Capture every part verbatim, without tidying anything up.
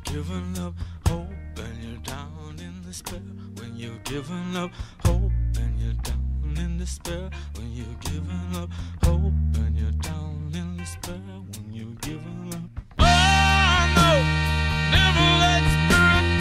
giving up hope and you're down in despair. When you're giving up hope and you're down in despair. When you're giving up hope and you're down in despair. When you're giving up. Oh no, never let spirit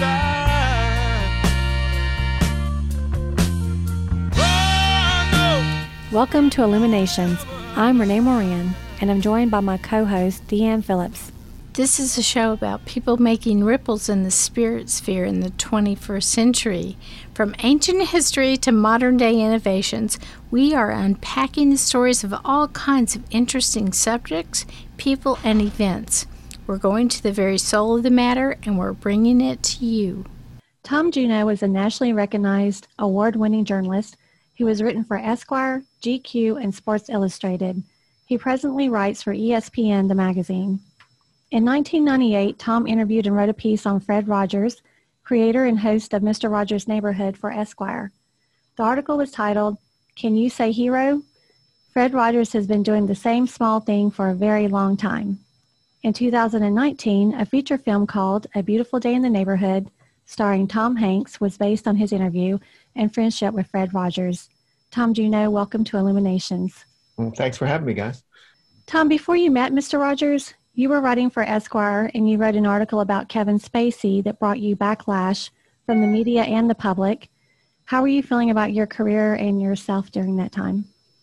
die. Oh no. Welcome to Illuminations. I'm Renee Moran, and I'm joined by my co-host, Deanne Phillips. This is a show about people making ripples in the spirit sphere in the twenty-first century. From ancient history to modern-day innovations, we are unpacking the stories of all kinds of interesting subjects, people, and events. We're going to the very soul of the matter, and we're bringing it to you. Tom Juneau is a nationally recognized, award-winning journalist who has written for Esquire, G Q, and Sports Illustrated. He presently writes for E S P N, the magazine. In nineteen ninety-eight, Tom interviewed and wrote a piece on Fred Rogers, creator and host of Mister Rogers' Neighborhood for Esquire. The article was titled, "Can You Say Hero?" Fred Rogers has been doing the same small thing for a very long time. In two thousand nineteen, a feature film called A Beautiful Day in the Neighborhood, starring Tom Hanks, was based on his interview and friendship with Fred Rogers. Tom Juneau, welcome to Illuminations. Well, thanks for having me, guys. Tom, before you met Mister Rogers, you were writing for Esquire, and you wrote an article about Kevin Spacey that brought you backlash from the media and the public. How were you feeling about your career and yourself during that time?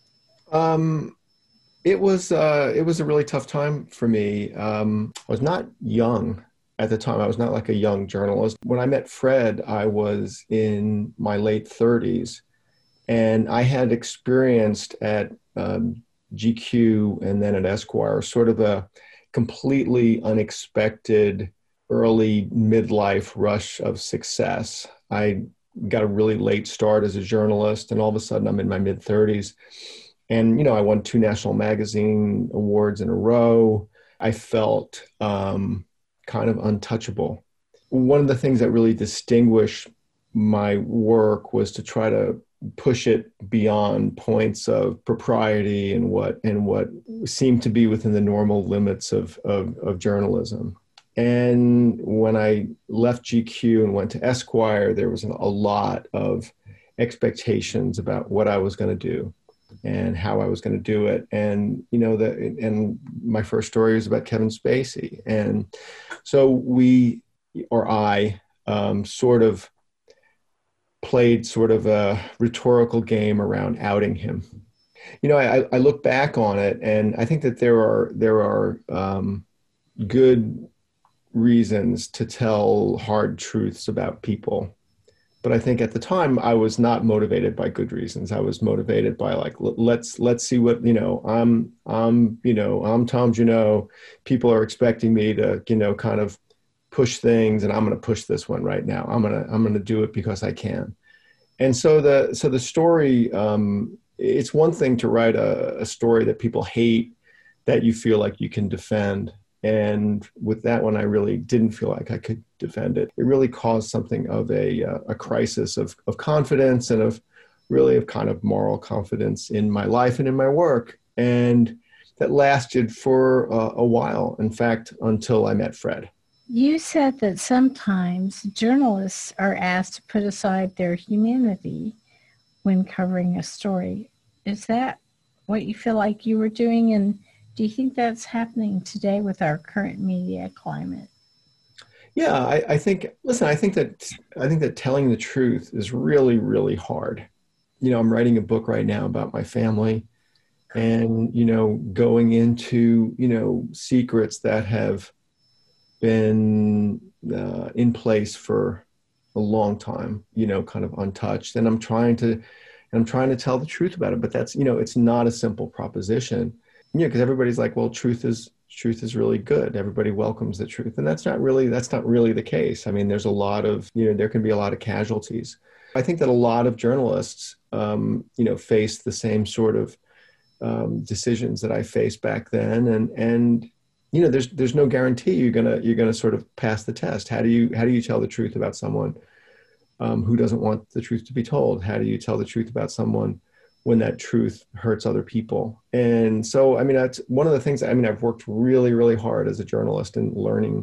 Um, it was uh, it was a really tough time for me. Um, I was not young at the time. I was not like a young journalist. When I met Fred, I was in my late thirties, and I had experienced at um, G Q and then at Esquire sort of a completely unexpected early midlife rush of success. I got a really late start as a journalist, and all of a sudden I'm in my mid thirties. And, you know, I won two national magazine awards in a row. I felt um, kind of untouchable. One of the things that really distinguished my work was to try to push it beyond points of propriety and what and what seemed to be within the normal limits of, of, of journalism. And when I left G Q and went to Esquire, there was a lot of expectations about what I was going to do and how I was going to do it. And, you know, the, and my first story was about Kevin Spacey. And so we, or I, um, sort of played sort of a rhetorical game around outing him. You know, I, I look back on it, and I think that there are there are um, good reasons to tell hard truths about people. But I think at the time I was not motivated by good reasons. I was motivated by like, let's let's see what, you know, I'm I'm you know I'm Tom Juneau. People are expecting me to, you know, kind of push things, and I'm going to push this one right now. I'm going to, I'm going to do it because I can. And so the, so the story, um, it's one thing to write a, a story that people hate, that you feel like you can defend. And with that one, I really didn't feel like I could defend it. It really caused something of a, uh, a crisis of, of confidence and of really of kind of moral confidence in my life and in my work. And that lasted for uh, a while. In fact, until I met Fred. You said that sometimes journalists are asked to put aside their humanity when covering a story. Is that what you feel like you were doing? And do you think that's happening today with our current media climate? Yeah, I, I think, listen, I think that, I think that telling the truth is really, really hard. You know, I'm writing a book right now about my family, and, you know, going into, you know, secrets that have been uh, in place for a long time, you know, kind of untouched. And I'm trying to, and I'm trying to tell the truth about it, but that's, you know, it's not a simple proposition, you know, because everybody's like, well, truth is, truth is really good. Everybody welcomes the truth. And that's not really, that's not really the case. I mean, there's a lot of, you know, there can be a lot of casualties. I think that a lot of journalists, um, you know, face the same sort of um, decisions that I faced back then. And, and, you know, there's there's no guarantee you're gonna you're gonna sort of pass the test. How do you how do you tell the truth about someone um, who doesn't want the truth to be told? How do you tell the truth about someone when that truth hurts other people? And so, I mean, that's one of the things. I mean, I've worked really really hard as a journalist and learning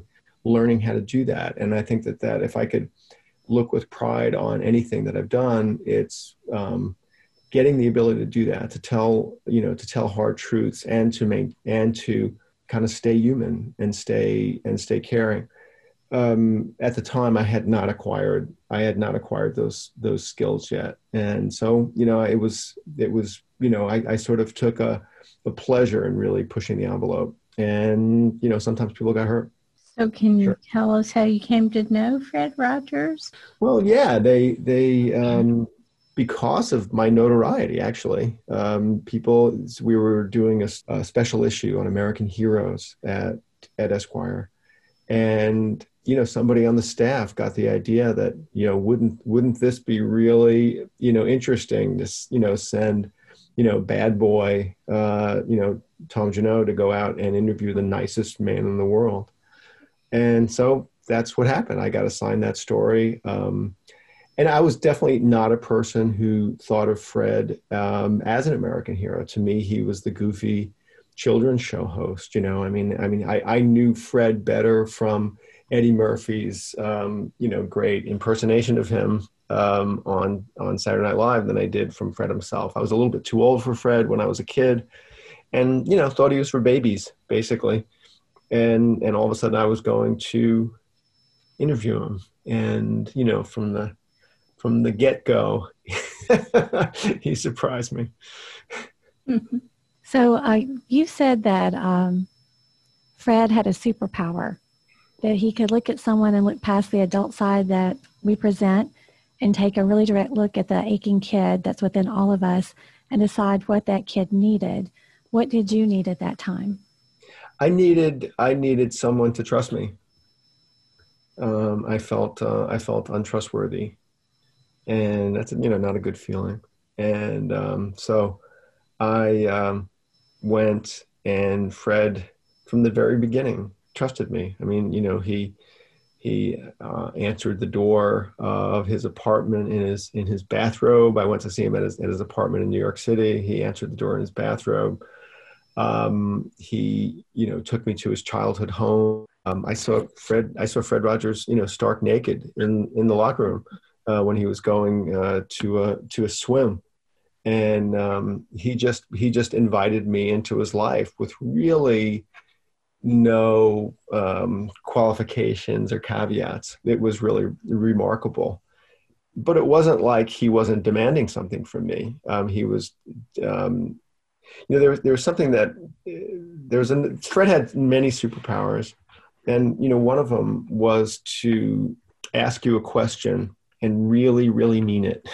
learning how to do that. And I think that that if I could look with pride on anything that I've done, it's um, getting the ability to do that, to tell, you know, to tell hard truths and to make, and to kind of stay human and stay, and stay caring. Um, at the time I had not acquired, I had not acquired those, those skills yet. And so, you know, it was, it was, you know, I, I sort of took a, a pleasure in really pushing the envelope, and, you know, sometimes people got hurt. So can you Sure. tell us how you came to know Fred Rogers? Well, yeah, they, they, um, because of my notoriety, actually, um, people, we were doing a, a special issue on American heroes at, at Esquire. And, you know, somebody on the staff got the idea that, you know, wouldn't, wouldn't this be really, you know, interesting to, you know, send, you know, bad boy, uh, you know, Tom Junod to go out and interview the nicest man in the world. And so that's what happened. I got assigned that story. Um, and I was definitely not a person who thought of Fred um, as an American hero. To me, he was the goofy children's show host. You know, I mean, I mean, I, I knew Fred better from Eddie Murphy's, um, you know, great impersonation of him um, on, on Saturday Night Live than I did from Fred himself. I was a little bit too old for Fred when I was a kid, and, you know, thought he was for babies, basically. And, and all of a sudden I was going to interview him. And, you know, from the, from the get-go, he surprised me. So uh, you said that um, Fred had a superpower, that he could look at someone and look past the adult side that we present and take a really direct look at the aching kid that's within all of us and decide what that kid needed. What did you need at that time? I needed, I needed someone to trust me. Um, I felt, uh, I felt untrustworthy, and that's, you know, not a good feeling. And um, so I um, went, and Fred, from the very beginning, trusted me. I mean, you know, he, he uh, answered the door of his apartment in his, in his bathrobe. I went to see him at his, at his apartment in New York City. He answered the door in his bathrobe. Um, he, you know, took me to his childhood home. Um, I saw Fred, I saw Fred Rogers, you know, stark naked in, in the locker room uh, when he was going uh, to a, to a swim. And um, he just, he just invited me into his life with really no um, qualifications or caveats. It was really remarkable. But it wasn't like he wasn't demanding something from me. Um, he was, um, you know, there was, there was something that there was, a, Fred had many superpowers. And, you know, one of them was to ask you a question and really, really mean it.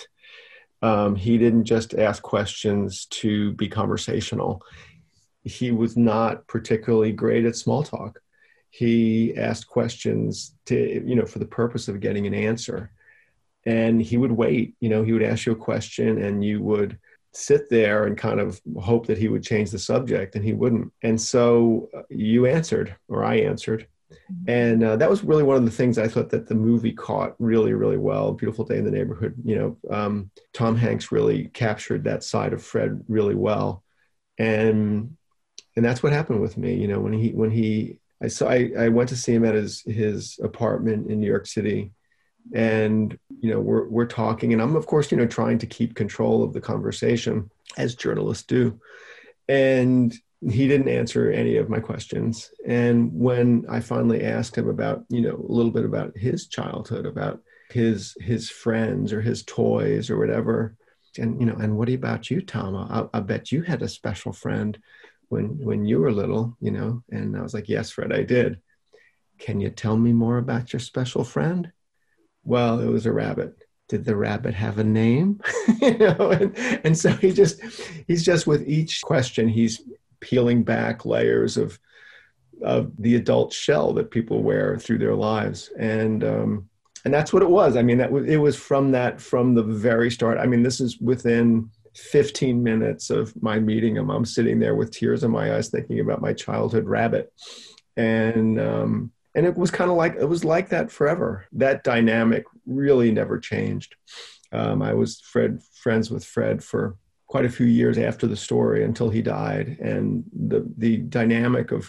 um, he didn't just ask questions to be conversational. He was not particularly great at small talk. He asked questions to, you know, for the purpose of getting an answer. And he would wait, you know, he would ask you a question and you would sit there and kind of hope that he would change the subject, and he wouldn't. And so you answered, or I answered. And uh, that was really one of the things I thought that the movie caught really, really well. Beautiful Day in the Neighborhood. You know, um, Tom Hanks really captured that side of Fred really well. And, and that's what happened with me. You know, when he, when he, I saw, I, I went to see him at his, his apartment in New York City. And, you know, we're, we're talking, and I'm, of course, you know, trying to keep control of the conversation, as journalists do. And he didn't answer any of my questions. And when I finally asked him about, you know, a little bit about his childhood, about his, his friends or his toys or whatever, and, you know, and what about you, Tom? I, I bet you had a special friend when, when you were little, you know? And I was like, yes, Fred, I did. Can you tell me more about your special friend? Well, it was a rabbit. Did the rabbit have a name? you know, and, and so he just, he's just with each question, he's peeling back layers of, of the adult shell that people wear through their lives. And, um, and that's what it was. I mean, that was, it was from that, from the very start. I mean, this is within fifteen minutes of my meeting him. I'm sitting there with tears in my eyes, thinking about my childhood rabbit. And, um, And it was kind of like, it was like that forever. That dynamic really never changed. Um, I was Fred, friends with Fred for quite a few years after the story until he died. And the, the dynamic of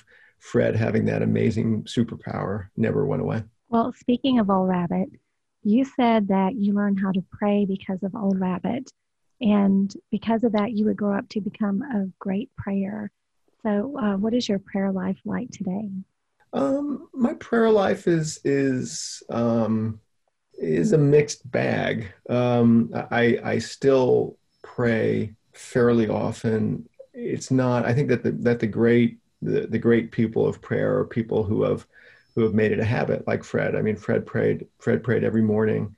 Fred having that amazing superpower never went away. Well, speaking of Old Rabbit, you said that you learned how to pray because of Old Rabbit. And because of that, you would grow up to become a great prayer. So uh, what is your prayer life like today? Um, my prayer life is is um, is a mixed bag. Um, I I still pray fairly often. It's not. I think that the that the great the, the great people of prayer are people who have who have made it a habit, like Fred. I mean, Fred prayed. Fred prayed every morning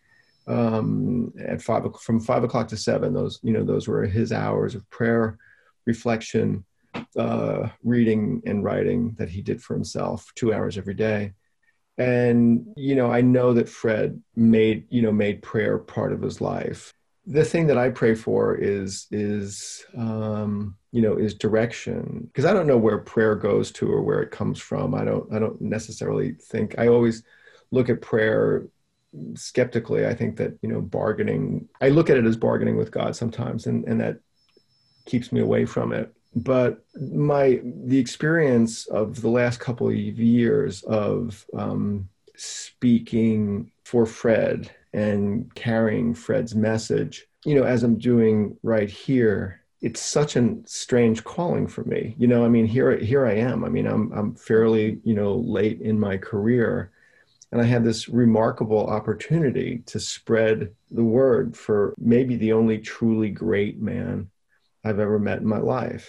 um, at five from five o'clock to seven. Those you know those were his hours of prayer, reflection, uh, reading and writing that he did for himself, two hours every day. And, you know, I know that Fred made, you know, made prayer part of his life. The thing that I pray for is, is, um, you know, is direction, because I don't know where prayer goes to or where it comes from. I don't, I don't necessarily think, I always look at prayer skeptically. I think that, you know, bargaining, I look at it as bargaining with God sometimes, and, and that keeps me away from it. But my the experience of the last couple of years of um, speaking for Fred and carrying Fred's message, you know, as I'm doing right here, it's such a strange calling for me. You know, I mean, here here I am. I mean, I'm I'm fairly, you know, late in my career, and I had this remarkable opportunity to spread the word for maybe the only truly great man I've ever met in my life.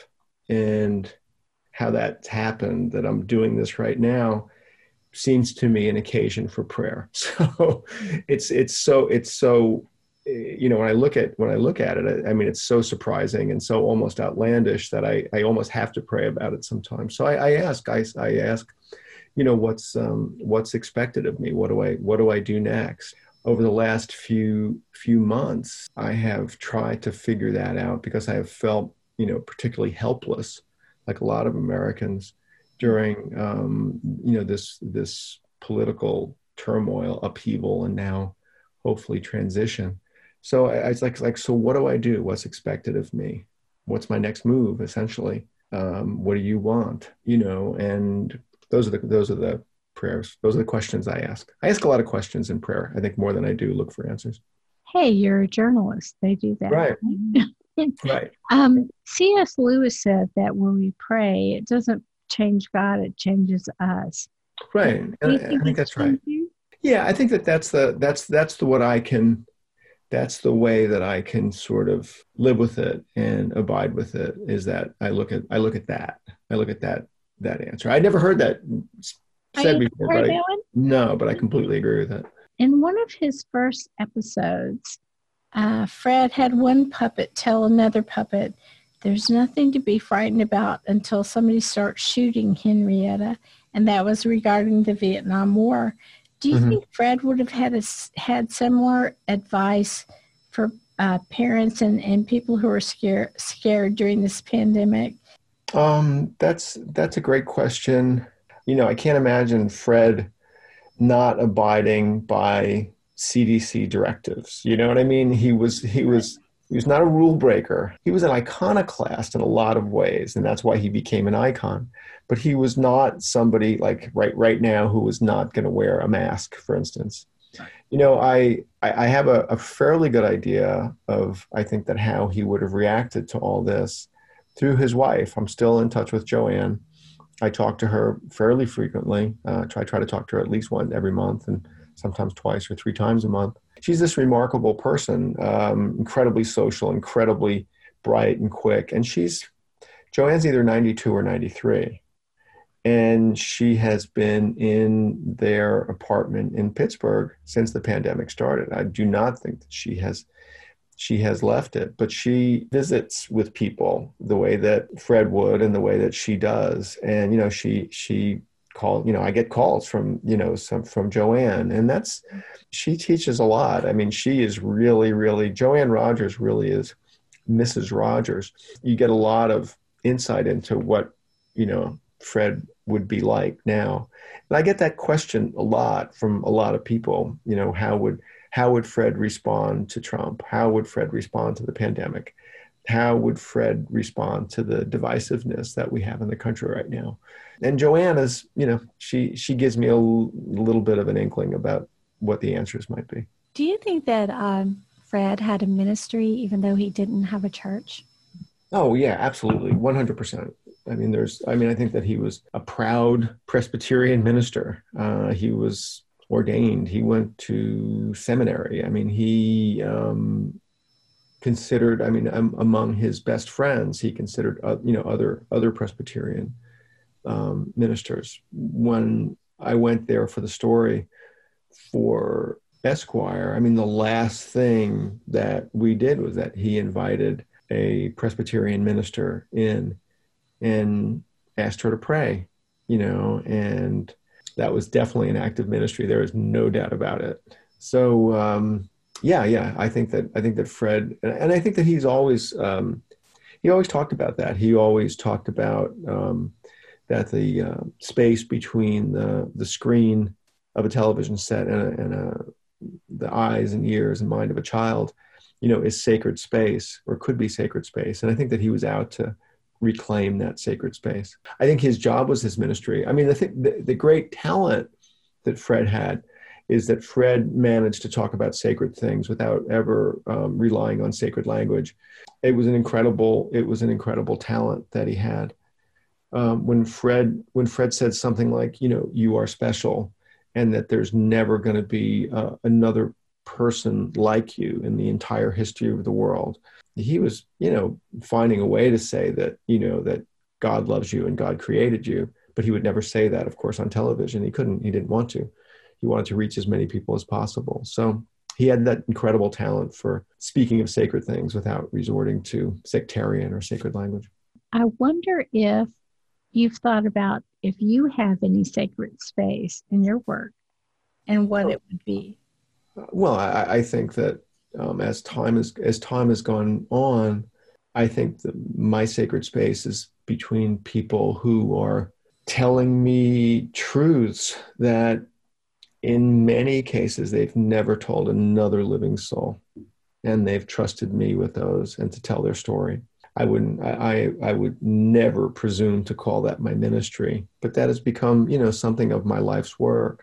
And how that's happened, that I'm doing this right now, seems to me an occasion for prayer. So it's it's so it's so you know when I look at when I look at it, I, I mean, it's so surprising and so almost outlandish that I I almost have to pray about it sometimes. So I, I ask I I ask, you know, what's um, what's expected of me? What do I what do I do next? Over the last few few months, I have tried to figure that out, because I have felt, you know, particularly helpless, like a lot of Americans, during, um, you know, this this political turmoil, upheaval, and now hopefully transition. So I, I was like, like, so what do I do? What's expected of me? What's my next move? Essentially, um, what do you want? You know, and those are the those are the prayers. Those are the questions I ask. I ask a lot of questions in prayer. I think more than I do look for answers. Hey, you're a journalist. They do that. Right. Right. Um, C S. Lewis said that when we pray, it doesn't change God, it changes us. Right. Do you And I, think I think it's that's right. you? Yeah, I think that that's the that's that's the what I can that's the way that I can sort of live with it and abide with it, is that I look at I look at that. I look at that that answer. I never heard that said Oh, before, heard but I, that one? no, but I completely agree with that. In one of his first episodes, uh, Fred had one puppet tell another puppet, "There's nothing to be frightened about until somebody starts shooting Henrietta," and that was regarding the Vietnam War. Do you Mm-hmm. think Fred would have had a, had similar advice for uh, parents and, and people who are scared scared during this pandemic? Um, that's that's a great question. You know, I can't imagine Fred not abiding by C D C directives. You know what I mean? He was he was he was not a rule breaker. He was an iconoclast in a lot of ways, and that's why he became an icon. But he was not somebody like right right now who was not going to wear a mask, for instance. You know, I I I have a, a fairly good idea of, I think, that how he would have reacted to all this through his wife. I'm still in touch with Joanne. I talk to her fairly frequently. Uh, try try to talk to her at least one every month, and sometimes twice or three times a month. She's this remarkable person, um, incredibly social, incredibly bright and quick. And she's Joanne's either ninety-two or ninety-three, and she has been in their apartment in Pittsburgh since the pandemic started. I do not think that she has. She has left it, but she visits with people the way that Fred would and the way that she does. And, you know, she, she called, you know, I get calls from, you know, some from Joanne, and that's, she teaches a lot. I mean, she is really, really, Joanne Rogers really is Missus Rogers. You get a lot of insight into what, you know, Fred would be like now. And I get that question a lot from a lot of people, you know, how would, How would Fred respond to Trump? How would Fred respond to the pandemic? how would Fred respond to the divisiveness that we have in the country right now? And Joanna's, you know, she she gives me a l- little bit of an inkling about what the answers might be. Do you think that um, Fred had a ministry even though he didn't have a church? Oh, yeah, absolutely. one hundred percent. I mean, there's, I mean, I think that he was a proud Presbyterian minister. Uh, he was ordained. He went to seminary. I mean, he um, considered, I mean, um, among his best friends, he considered, uh, you know, other, other Presbyterian um, ministers. When I went there for the story for Esquire, I mean, the last thing that we did was that he invited a Presbyterian minister in and asked her to pray, you know, and that was definitely an act of ministry. There is no doubt about it. So, um, yeah, yeah, I think that, I think that Fred, and I think that he's always, um, he always talked about that. He always talked about um, that the uh, space between the, the screen of a television set and, a, and a, the eyes and ears and mind of a child, you know, is sacred space, or could be sacred space. And I think that he was out to reclaim that sacred space. I think his job was his ministry. I mean, I think the, the great talent that Fred had is that Fred managed to talk about sacred things without ever um, relying on sacred language. It was an incredible, it was an incredible talent that he had. Um, when Fred, when Fred said something like, you know, you are special, and that there's never going to be uh, another person like you in the entire history of the world. He was, you know, finding a way to say that, you know, that God loves you and God created you, but he would never say that, of course, on television. He couldn't, he didn't want to. He wanted to reach as many people as possible. So he had that incredible talent for speaking of sacred things without resorting to sectarian or sacred language. I wonder if you've thought about if you have any sacred space in your work and what oh. it would be. Well, I, I think that um, as time is as time has gone on, I think that my sacred space is between people who are telling me truths that in many cases they've never told another living soul, and they've trusted me with those and to tell their story. I wouldn't, I, I would never presume to call that my ministry, but that has become, you know, something of my life's work.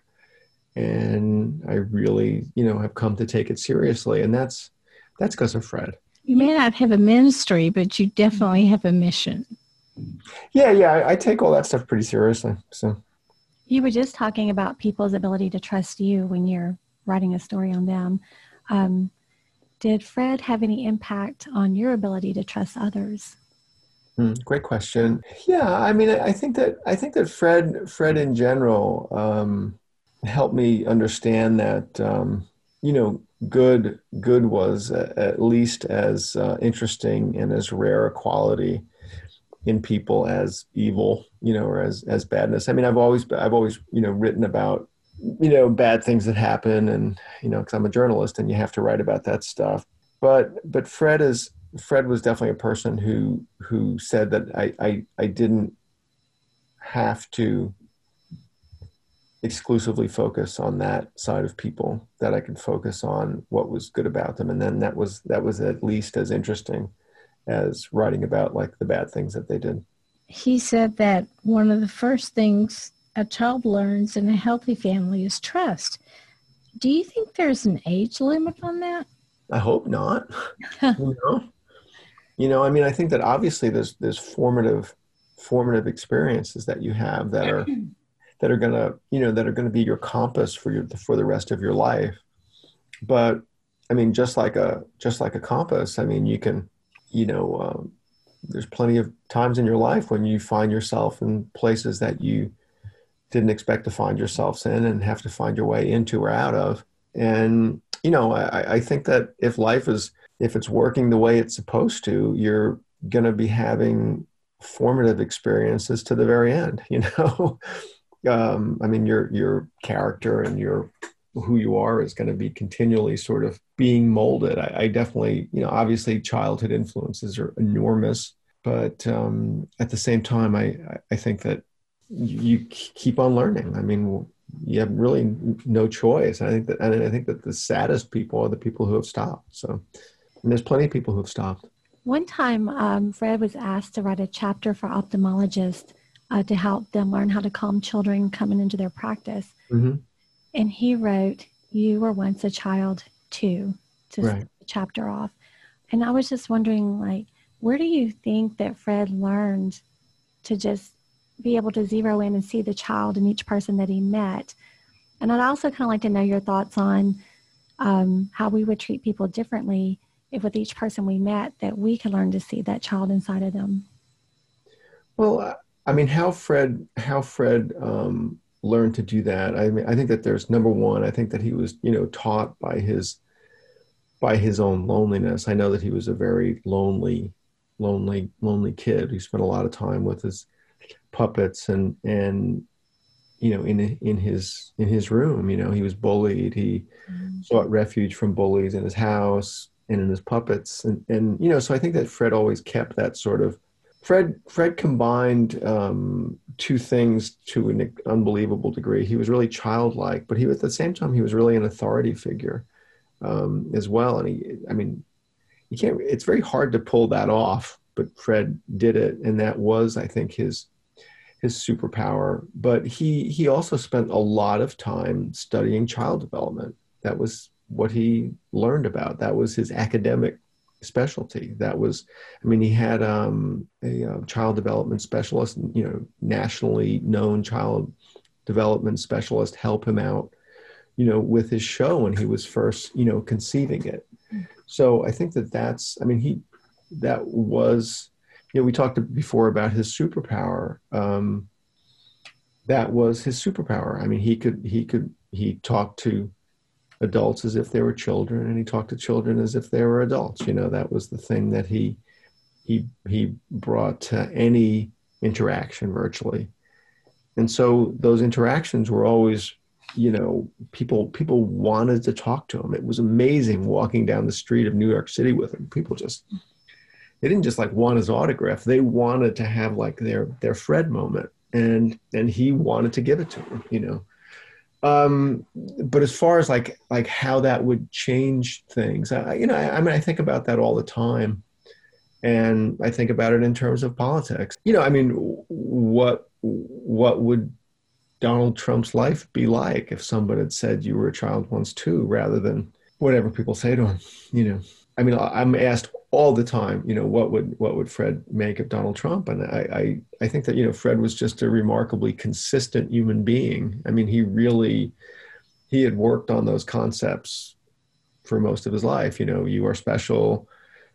And I really, you know, have come to take it seriously. And that's, that's because of Fred. You may not have a ministry, but you definitely have a mission. Yeah. Yeah. I, I take all that stuff pretty seriously. So you were just talking about people's ability to trust you when you're writing a story on them. Um, Did Fred have any impact on your ability to trust others? Mm, great question. Yeah, I mean, I think that I think that Fred, Fred in general, um, helped me understand that um, you know, good, good was uh, at least as uh, interesting and as rare a quality in people as evil, you know, or as as badness. I mean, I've always I've always you know written about, you know, bad things that happen, and, you know, because I'm a journalist and you have to write about that stuff. But, but Fred is, Fred was definitely a person who, who said that I, I, I didn't have to exclusively focus on that side of people, that I could focus on what was good about them. And then that was, that was at least as interesting as writing about like the bad things that they did. He said that one of the first things a child learns in a healthy family is trust. Do you think there's an age limit on that? I hope not. you know, you know, I mean, I think that obviously there's there's formative formative experiences that you have that are that are gonna, you know, that are gonna be your compass for your for the rest of your life. But I mean, just like a just like a compass, I mean, you can, you know, um, there's plenty of times in your life when you find yourself in places that you didn't expect to find yourselves in and have to find your way into or out of. And, you know, I, I think that if life is, if it's working the way it's supposed to, you're going to be having formative experiences to the very end, you know? um, I mean, your, your character and your, who you are is going to be continually sort of being molded. I, I definitely, you know, obviously childhood influences are enormous, but um, at the same time, I, I think that you keep on learning. I mean, you have really no choice. I think that, and I think that the saddest people are the people who have stopped. So, and there's plenty of people who have stopped. One time, um, Fred was asked to write a chapter for ophthalmologists uh, to help them learn how to calm children coming into their practice. Mm-hmm. And he wrote, "You were once a child too," to Right. start the chapter off. And I was just wondering, like, where do you think that Fred learned to just be able to zero in and see the child in each person that he met? And I'd also kind of like to know your thoughts on um, how we would treat people differently if with each person we met that we could learn to see that child inside of them. Well, I mean, how Fred, how Fred um, learned to do that. I mean, I think that there's number one. I think that he was, you know, taught by his, by his own loneliness. I know that he was a very lonely, lonely, lonely kid. He spent a lot of time with his puppets and and you know, in in his in his room. You know, he was bullied. He mm-hmm. sought refuge from bullies in his house and in his puppets. And and you know, so I think that Fred always kept that sort of. Fred Fred combined um, two things to an unbelievable degree. He was really childlike, but he was, at the same time, he was really an authority figure um, as well. And he, I mean, you can't. It's very hard to pull that off, but Fred did it, and that was, I think, his his superpower. But he he also spent a lot of time studying child development. That was what he learned about. That was his academic specialty. That was, I mean, he had um, a uh, child development specialist, you know, nationally known child development specialist help him out, you know, with his show when he was first, you know, conceiving it. So I think that that's, I mean, he, that was, you know, we talked before about his superpower. Um, that was his superpower. I mean, he could, he could, he talked to adults as if they were children, and he talked to children as if they were adults. You know, that was the thing that he he he brought to any interaction virtually. And so those interactions were always, you know, people people wanted to talk to him. It was amazing walking down the street of New York City with him. People just, they didn't just like want his autograph. They wanted to have like their their Fred moment, and and he wanted to give it to him, you know. Um, but as far as like, like how that would change things, I, you know, I, I mean, I think about that all the time, and I think about it in terms of politics. You know, I mean, what, what would Donald Trump's life be like if someone had said you were a child once too, rather than whatever people say to him, you know? I mean, I'm asked all the time, you know, what would what would Fred make of Donald Trump? And I, I, I think that, you know, Fred was just a remarkably consistent human being. I mean, he really, he had worked on those concepts for most of his life. You know, you are special.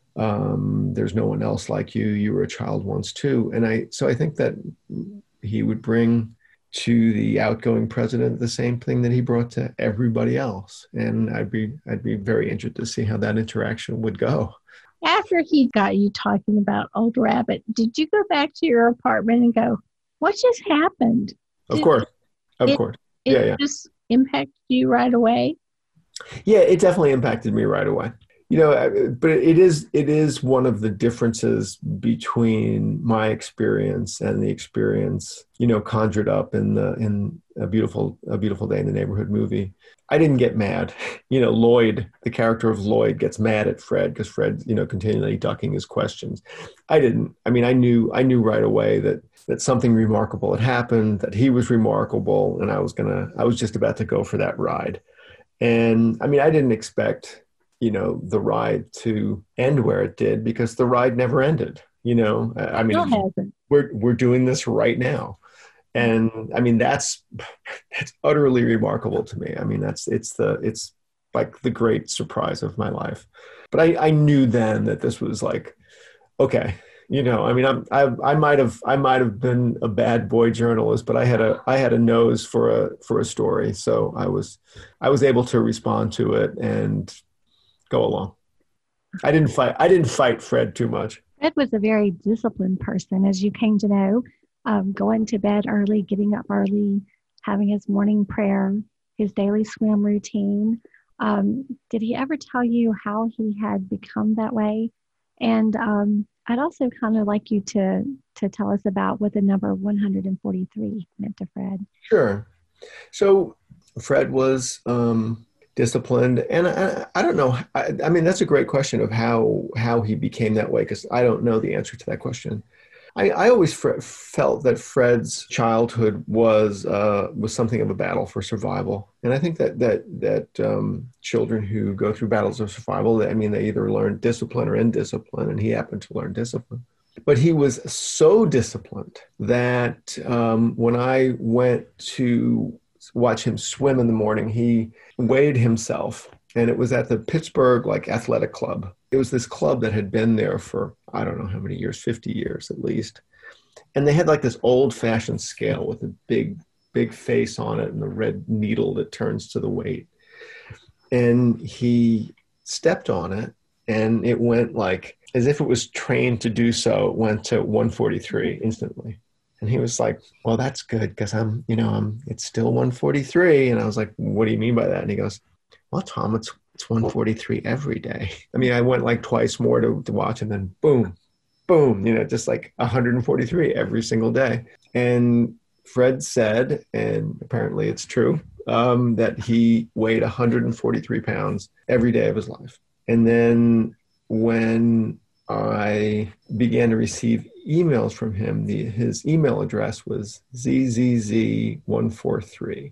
Um, there's no one else like you. You were a child once too. And I, so I think that he would bring to the outgoing president the same thing that he brought to everybody else. And I'd be, I'd be very interested to see how that interaction would go. After he got you talking about Old Rabbit, did you go back to your apartment and go, what just happened? Of Did course. Of it, course. It yeah, yeah. just impacted you right away? Yeah, it definitely impacted me right away. You know, but it is it is one of the differences between my experience and the experience, you know, conjured up in the in a beautiful a beautiful day in the neighborhood movie. I didn't get mad. You know, Lloyd, the character of Lloyd, gets mad at Fred because Fred, you know, continually ducking his questions. I didn't. I mean, I knew I knew right away that that something remarkable had happened, that he was remarkable, and I was gonna I was just about to go for that ride. And I mean, I didn't expect, you know, the ride to end where it did, because the ride never ended. You know, I mean, hasn't. we're we're doing this right now, and I mean that's that's utterly remarkable to me. I mean, that's it's the it's like the great surprise of my life. But I I knew then that this was like, okay, you know, I mean, I'm, I I might have I might have been a bad boy journalist, but I had a I had a nose for a for a story, so I was I was able to respond to it and go along. I didn't fight. I didn't fight Fred too much. Fred was a very disciplined person, as you came to know, um, going to bed early, getting up early, having his morning prayer, his daily swim routine. Um, did he ever tell you how he had become that way? And um, I'd also kind of like you to to tell us about what the number one hundred forty-three meant to Fred. Sure. So Fred was um, disciplined. And I, I don't know. I, I mean, that's a great question of how how he became that way, because I don't know the answer to that question. I, I always fr- felt that Fred's childhood was uh, was something of a battle for survival, and I think that that that um, children who go through battles of survival, I mean, they either learn discipline or indiscipline, and he happened to learn discipline. But he was so disciplined that um, when I went to watch him swim in the morning, he weighed himself, and it was at the Pittsburgh like athletic club. It was this club that had been there for, I don't know how many years, fifty years at least. And they had like this old fashioned scale with a big, big face on it and the red needle that turns to the weight. And he stepped on it, and it went like, as if it was trained to do so, it went to one forty-three instantly. And he was like, well, that's good, because I'm, you know, I'm, it's still one forty-three. And I was like, what do you mean by that? And he goes, well, Tom, it's it's one forty-three every day. I mean, I went like twice more to, to watch, and then boom, boom, you know, just like one forty-three every single day. And Fred said, and apparently it's true, um, that he weighed one forty-three pounds every day of his life. And then when I began to receive emails from him, the, his email address was Z Z Z one forty-three.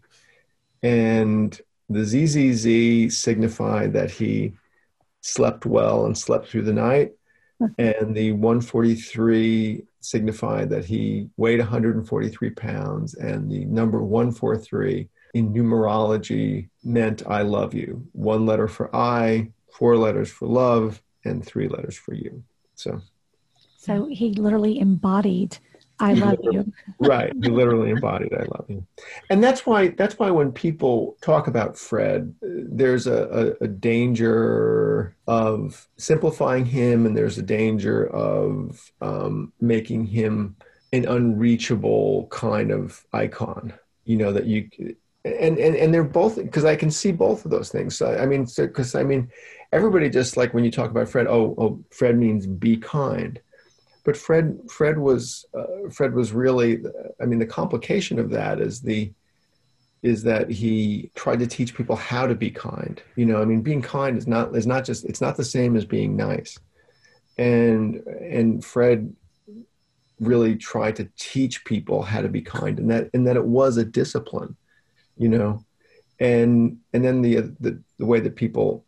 And the Z Z Z signified that he slept well and slept through the night. And the one forty-three signified that he weighed one forty-three pounds. And the number one forty-three in numerology meant I love you. One letter for I, four letters for love, and three letters for you. So, so he literally embodied I love you. Right. He literally embodied I love you. And that's why that's why when people talk about Fred, there's a, a, a danger of simplifying him, and there's a danger of um, making him an unreachable kind of icon, you know, that you, and, and, and they're both, because I can see both of those things. So, I mean, because so, I mean, everybody just like when you talk about Fred, oh, oh, Fred means be kind. But Fred, Fred was, uh, Fred was really, I mean, the complication of that is the, is that he tried to teach people how to be kind. You know, I mean, being kind is not, is not just, it's not the same as being nice. And, and Fred really tried to teach people how to be kind, and that, and that it was a discipline, you know, and, and then the, the, the way that people,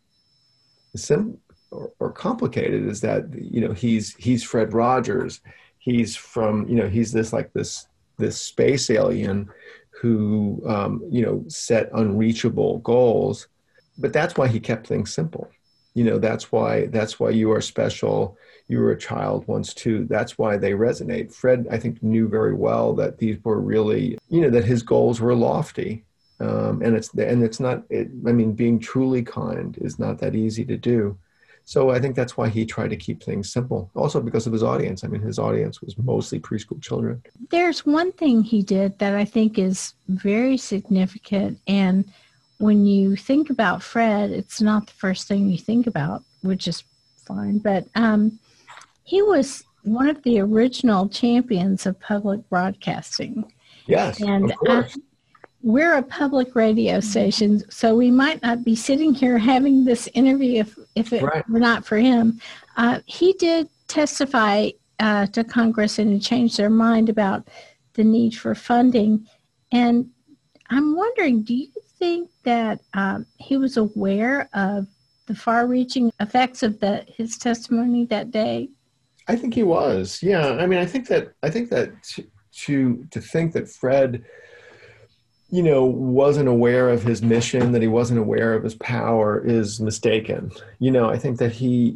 sim, Or, or complicated is that, you know, he's he's Fred Rogers. He's from, you know, he's this like this this space alien who, um, you know, set unreachable goals. But that's why he kept things simple. You know, that's why that's why You Are Special. You Were a Child Once Too. That's why they resonate. Fred, I think, knew very well that these were really, you know, that his goals were lofty. Um, and it's and it's not. It, I mean, being truly kind is not that easy to do. So I think that's why he tried to keep things simple. Also because of his audience. I mean, his audience was mostly preschool children. There's one thing he did that I think is very significant. And when you think about Fred, it's not the first thing you think about, which is fine. But um, he was one of the original champions of public broadcasting. Yes, and of course. Uh, We're a public radio station, so we might not be sitting here having this interview if, if it Right. were not for him. Uh, he did testify uh, to Congress, and it changed their mind about the need for funding. And I'm wondering, do you think that um, he was aware of the far-reaching effects of the, his testimony that day? I think he was. Yeah. I mean, I think that I think that to to, to think that Fred, you know, wasn't aware of his mission, that he wasn't aware of his power is mistaken. You know, I think that he,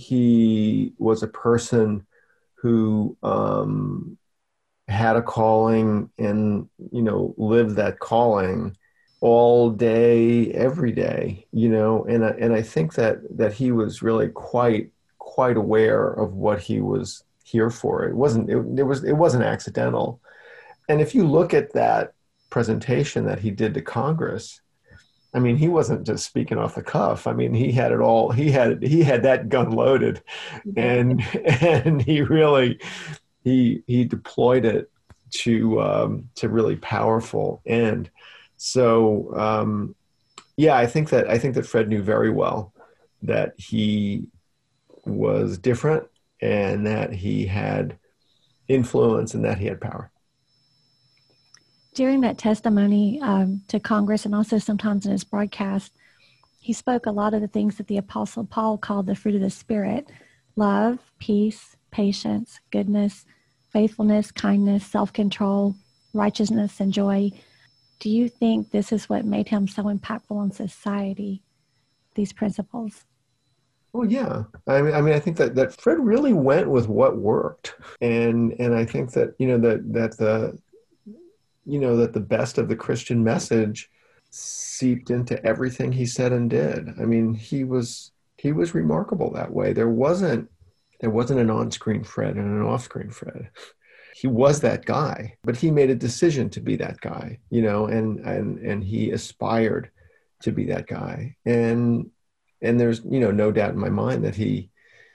he was a person who um, had a calling and, you know, lived that calling all day, every day, you know, and, and I think that, that he was really quite, quite aware of what he was here for. It wasn't, it, it was, it wasn't accidental. And if you look at that presentation that he did to Congress, I mean, he wasn't just speaking off the cuff. I mean, he had it all. He had he had that gun loaded, and and he really he he deployed it to um, to really powerful end. So um, Yeah, I think that I think that Fred knew very well that he was different and that he had influence and that he had power. During that testimony um, to Congress and also sometimes in his broadcast, he spoke a lot of the things that the Apostle Paul called the fruit of the Spirit: love, peace, patience, goodness, faithfulness, kindness, self-control, righteousness, and joy. Do you think this is what made him so impactful on society, these principles? Well, yeah. I mean, I mean, I think that, that Fred really went with what worked, and and I think that you know that that the you know that the best of the Christian message seeped into everything he said and did. I mean, he was he was remarkable that way. There wasn't there wasn't an on-screen Fred and an off-screen Fred. He was that guy, but he made a decision to be that guy, you know, and and and he aspired to be that guy. And and there's, you know, no doubt in my mind that he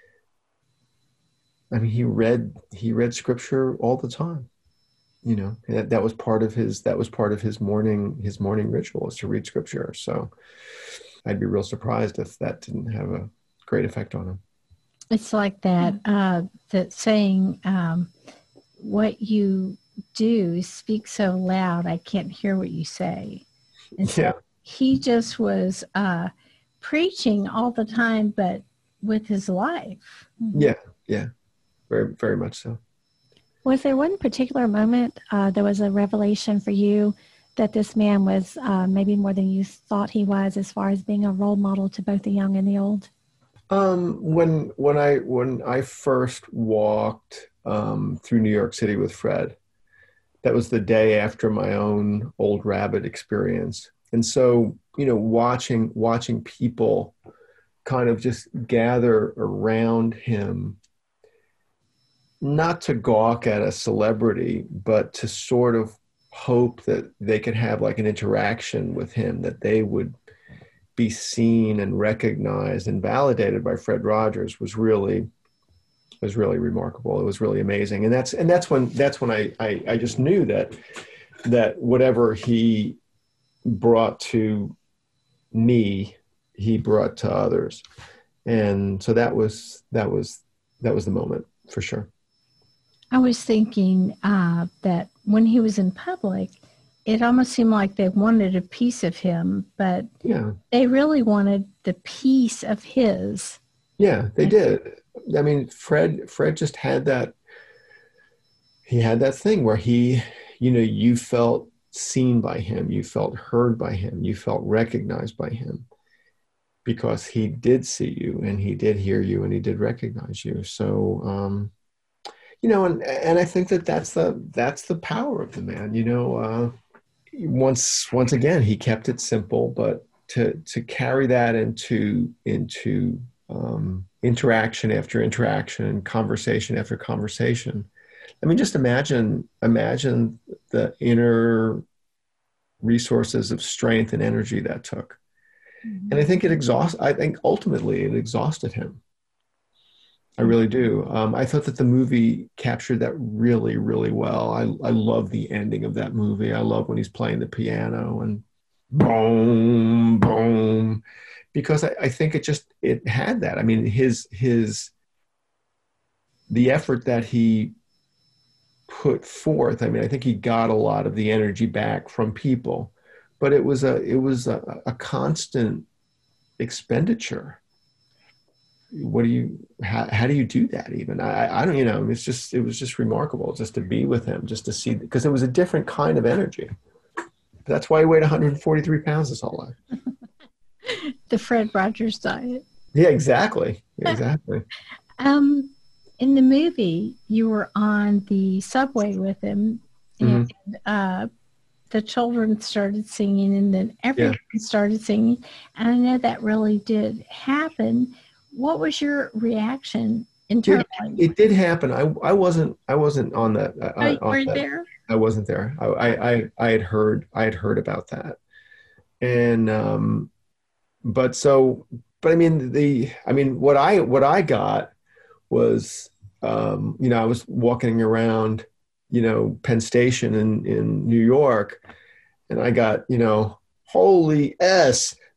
I mean, he read he read scripture all the time. You know, that, that was part of his that was part of his morning his morning ritual, is to read scripture. So I'd be real surprised if that didn't have a great effect on him. It's like that uh, that saying, um, what you do speak so loud I can't hear what you say. And so Yeah. he just was uh, preaching all the time, but with his life. Yeah, yeah, very very much so. Was there one particular moment uh, there was a revelation for you that this man was uh, maybe more than you thought he was, as far as being a role model to both the young and the old? Um, when when I when I first walked um, through New York City with Fred, that was the day after my own Old Rabbit experience, and so you know, watching watching people kind of just gather around him, not to gawk at a celebrity, but to sort of hope that they could have like an interaction with him, that they would be seen and recognized and validated by Fred Rogers, was really was really remarkable. It was really amazing. And that's and that's when that's when I I, I just knew that that whatever he brought to me, he brought to others. And so that was that was that was the moment for sure. I was thinking uh, that when he was in public, it almost seemed like they wanted a piece of him, but Yeah. they really wanted the piece of his. Yeah, they did. I mean, Fred Fred just had that, he had that thing where he, you know, you felt seen by him, you felt heard by him, you felt recognized by him, because he did see you and he did hear you and he did recognize you. So, um, you know, and and I think that that's the that's the power of the man. You know, uh, once once again, he kept it simple, but to to carry that into into um, interaction after interaction, conversation after conversation. I mean, just imagine imagine the inner resources of strength and energy that took. Mm-hmm. And I think it exhaust. I think ultimately it exhausted him. I really do. Um, I thought that the movie captured that really, really well. I, I love the ending of that movie. I love when he's playing the piano and boom, boom, because I, I think it just, it had that. I mean, his, his, the effort that he put forth, I mean, I think he got a lot of the energy back from people, but it was a, it was a, a constant expenditure. What do you, how, how do you do that even? I, I don't, you know, it's just, it was just remarkable just to be with him, just to see, because it was a different kind of energy. That's why he weighed one hundred forty-three pounds his whole life. The Fred Rogers diet. Yeah, exactly. Exactly. um, in the movie, you were on the subway with him, and mm-hmm. uh, the children started singing, and then everyone yeah. started singing. And I know that really did happen. What was your reaction internally? It, it did happen. I I wasn't I wasn't on that. Uh, oh, you on weren't that. there? I wasn't there. I, I I I had heard I had heard about that, and um, but so but I mean the I mean what I what I got was um, you know, I was walking around, you know, Penn Station in in New York, and I got, you know, holy S,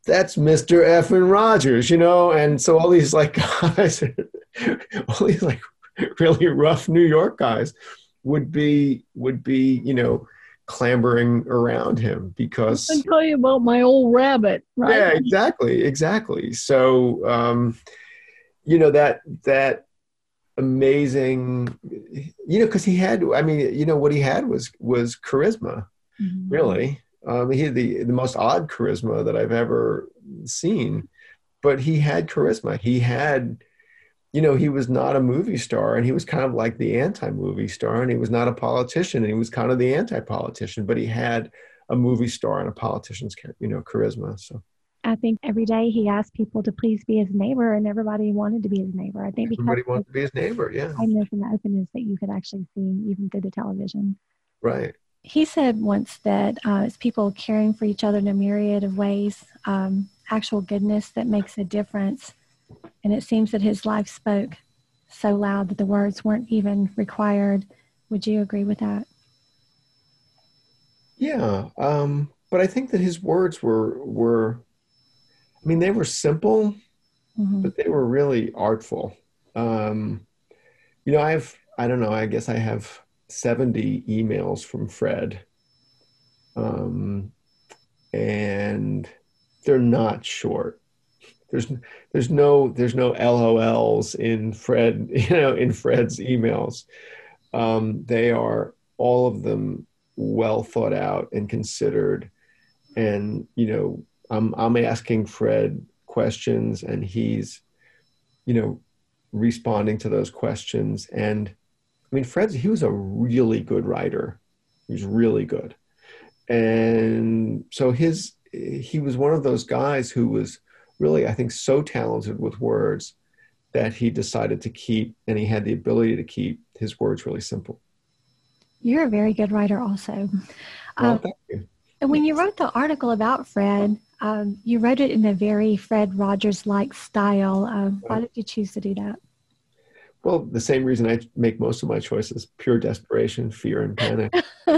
that's Mister Effin Rogers, you know? And so all these like guys, all these like really rough New York guys would be, would be, you know, clambering around him because I tell you about my old rabbit, right? yeah, exactly, exactly. So, um, you know, that, that amazing, you know, cause he had, I mean, you know, what he had was, was charisma, Mhm. really. Um, he had the, the most odd charisma that I've ever seen, but he had charisma. He had, you know, he was not a movie star, and he was kind of like the anti-movie star, and he was not a politician, and he was kind of the anti-politician, but he had a movie star and a politician's, you know, charisma. So I think every day he asked people to please be his neighbor, and everybody wanted to be his neighbor. I think because everybody wanted to be his neighbor. Yeah. I know from the openness that you could actually see even through the television. Right. He said once that uh, it's people caring for each other in a myriad of ways, um, actual goodness that makes a difference. And it seems that his life spoke so loud that the words weren't even required. Would you agree with that? Yeah. Um, but I think that his words were, were, I mean, they were simple, Mm-hmm. but they were really artful. Um, you know, I have, I don't know, I guess I have seventy emails from Fred. Um, and they're not short. There's, there's no, there's no L O Ls in Fred, you know, in Fred's emails. Um, they are all of them well thought out and considered. And, you know, I'm, I'm asking Fred questions, and he's, you know, responding to those questions. And I mean, Fred, he was a really good writer. He was really good. And so his, he was one of those guys who was really, I think, so talented with words that he decided to keep, and he had the ability to keep his words really simple. You're a very good writer also. Well, Um, thank you. and when you wrote the article about Fred, um, you wrote it in a very Fred Rogers-like style. Um, why did you choose to do that? Well, the same reason I make most of my choices: pure desperation, fear, and panic.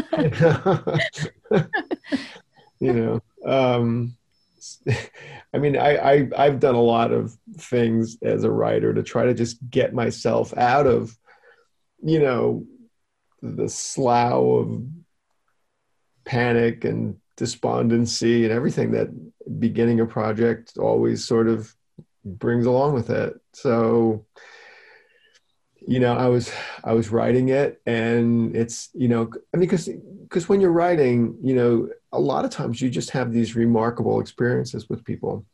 You know, um, I mean, I, I, I've done a lot of things as a writer to try to just get myself out of, you know, the slough of panic and despondency and everything that beginning a project always sort of brings along with it. So, you know, I was, I was writing it, and it's, you know, I mean, because, because when you're writing, you know, a lot of times you just have these remarkable experiences with people,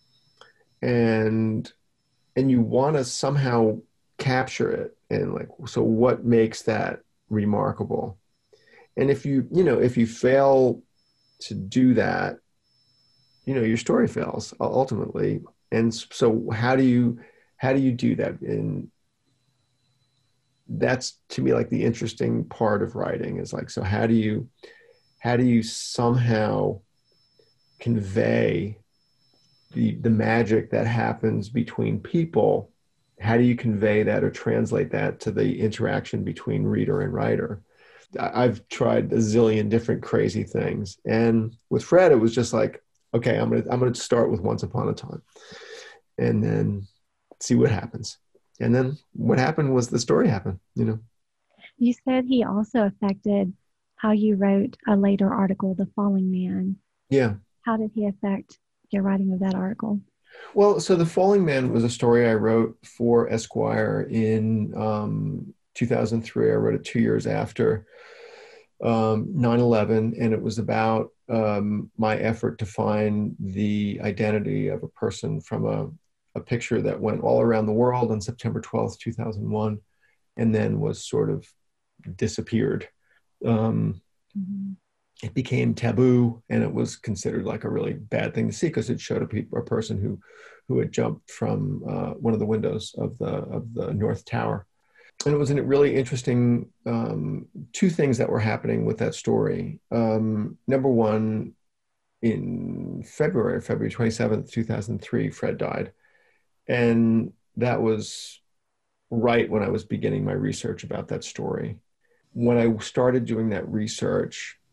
and, and you want to somehow capture it. And like, so what makes that remarkable? And if you, you know, if you fail to do that, you know, your story fails ultimately. And so how do you, how do you do that? And that's, to me, like the interesting part of writing is like, so how do you, how do you somehow convey the, the magic that happens between people? How do you convey that or translate that to the interaction between reader and writer? I've tried a zillion different crazy things. And with Fred, it was just like, okay, I'm going to, I'm going to start with Once Upon a Time and then see what happens. And then what happened was the story happened, you know. You said he also affected how you wrote a later article, The Falling Man. Yeah. How did he affect your writing of that article? Well, so The Falling Man was a story I wrote for Esquire in um, two thousand three. I wrote it two years after um, nine eleven, and it was about um, my effort to find the identity of a person from a, a picture that went all around the world on September twelfth, two thousand one, and then was sort of disappeared. Um, Mm-hmm. It became taboo, and it was considered like a really bad thing to see because it showed a, pe- a person who, who had jumped from uh, one of the windows of the of the North Tower. And it was a really interesting, um, two things that were happening with that story. Um, number one, in February, February twenty-seventh, two thousand three, Fred died. And that was right when I was beginning my research about that story. When I started doing that research,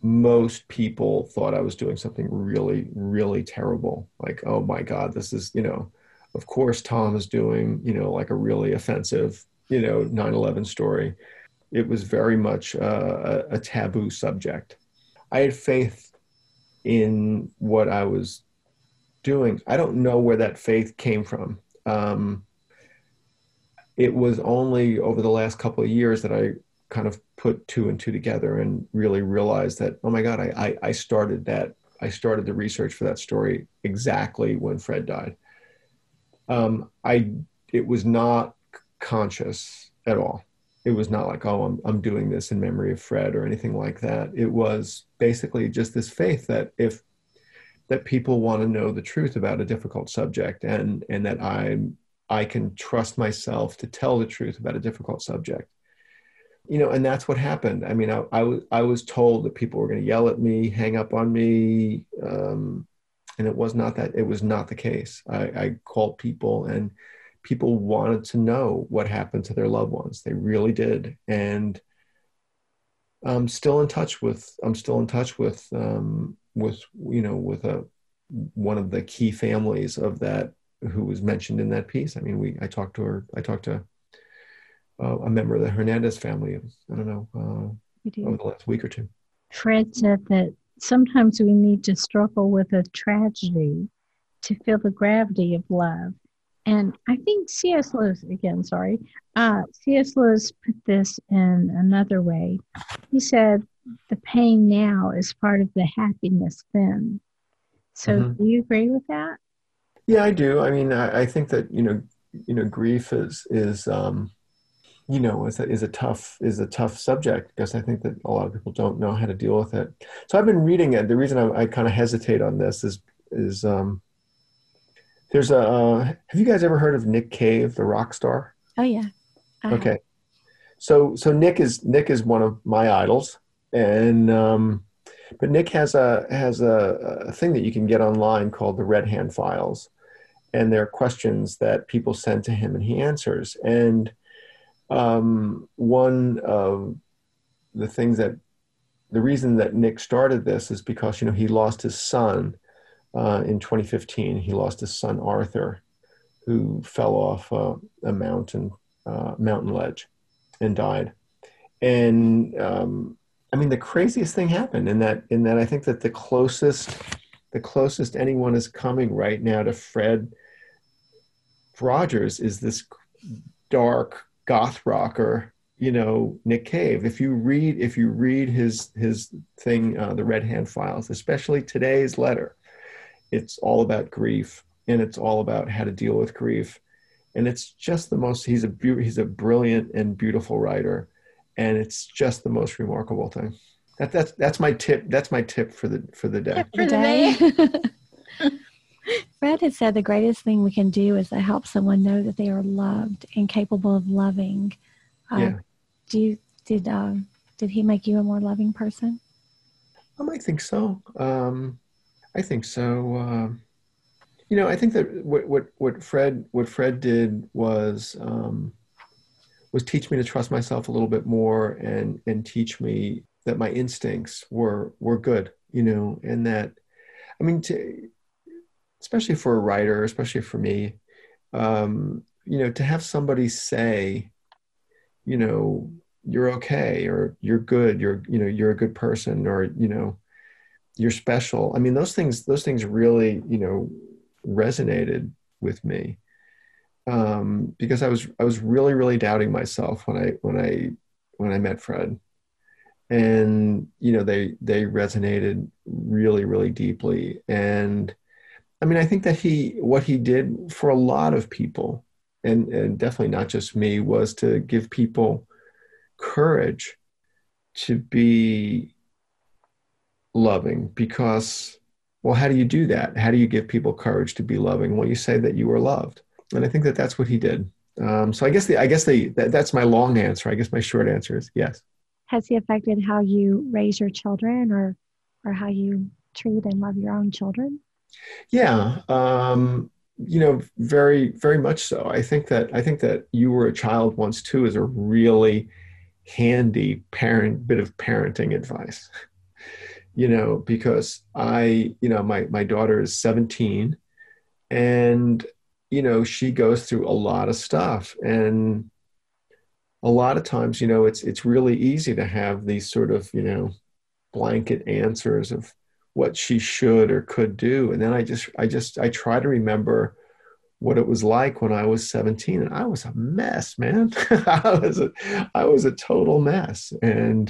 most people thought I was doing something really, really terrible. Like, oh my God, this is, you know, of course Tom is doing, you know, like a really offensive, you know, nine eleven story. It was very much uh, a, a taboo subject. I had faith in what I was doing. I don't know where that faith came from. Um, it was only over the last couple of years that I kind of put two and two together and really realized that, oh my God, I, I, I started that. I started the research for that story exactly when Fred died. Um, I, it was not conscious at all. It was not like, oh, I'm, I'm doing this in memory of Fred or anything like that. It was basically just this faith that if, that people want to know the truth about a difficult subject, and, and that I, I can trust myself to tell the truth about a difficult subject. You know, and that's what happened. I mean, I, I was I was told that people were going to yell at me, hang up on me, um, and it was not that. It was not the case. I, I called people, and people wanted to know what happened to their loved ones. They really did, and I'm still in touch with. I'm still in touch with um, with you know with a one of the key families of that who was mentioned in that piece. I mean, we I talked to her. I talked to. Uh, a member of the Hernandez family, I don't know, uh, over the last week or two. Fred said that sometimes we need to struggle with a tragedy to feel the gravity of love. And I think C S. Lewis, again, sorry, uh, C S. Lewis put this in another way. He said, the pain now is part of the happiness then. So mm-hmm. Do you agree with that? Yeah, I do. I mean, I, I think that, you know, you know, grief is, is, um, you know, is a, is a tough is a tough subject, because I think that a lot of people don't know how to deal with it. So I've been reading it. The reason I, I kind of hesitate on this is is um, there's a. Uh, have you guys ever heard of Nick Cave, the rock star? Oh yeah. I okay. Have. So so Nick is Nick is one of my idols, and um, but Nick has a has a, a thing that you can get online called the Red Hand Files, and they're questions that people send to him, and he answers. And Um, one of the things that, the reason that Nick started this is because, you know, he lost his son uh, in twenty fifteen. He lost his son, Arthur, who fell off uh, a mountain, uh, mountain ledge and died. And um, I mean, the craziest thing happened in that, in that I think that the closest, the closest anyone is coming right now to Fred Rogers is this dark, goth rocker, you know, Nick Cave. If you read, if you read his his thing, uh, the Red Hand Files, especially today's letter, it's all about grief, and it's all about how to deal with grief, and it's just the most. He's a be- he's a brilliant and beautiful writer, and it's just the most remarkable thing. That that's that's my tip. That's my tip for the for the day. Tip for the day. Fred had said the greatest thing we can do is to help someone know that they are loved and capable of loving. Uh, yeah. Do you, did uh, did he make you a more loving person? Um, I think so. Um, I think so. Um, you know, I think that what what what Fred what Fred did was um, was teach me to trust myself a little bit more, and and teach me that my instincts were were good. You know, and that, I mean, to. Especially for a writer, especially for me, um, you know, to have somebody say, you know, you're okay, or you're good, you're, you know, you're a good person, or, you know, you're special. I mean, those things, those things really, you know, resonated with me, um, because I was, I was really, really doubting myself when I, when I, when I met Fred, and, you know, they, they resonated really, really deeply. And, I mean, I think that he, what he did for a lot of people, and, and definitely not just me, was to give people courage to be loving. Because, well, how do you do that? How do you give people courage to be loving? Well, you say that you are loved. And I think that that's what he did. Um, so I guess the, I guess the, that, that's my long answer. I guess my short answer is yes. Has he affected how you raise your children, or, or how you treat and love your own children? Yeah, um, you know, very, very much so. I think that I think that You Were a Child Once Too is a really handy parent bit of parenting advice. you know, because I, you know, my, my daughter is seventeen, and, you know, she goes through a lot of stuff. And a lot of times, you know, it's, it's really easy to have these sort of, you know, blanket answers of what she should or could do. And then I just, I just, I try to remember what it was like when I was seventeen, and I was a mess, man. I was a, I was a total mess. And